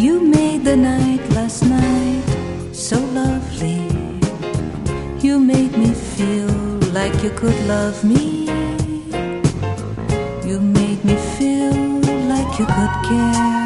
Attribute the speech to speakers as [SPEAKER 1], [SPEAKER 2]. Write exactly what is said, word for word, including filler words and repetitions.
[SPEAKER 1] You made the night last night so lovely. You made me feel like you could love me. You made me feel like you could care.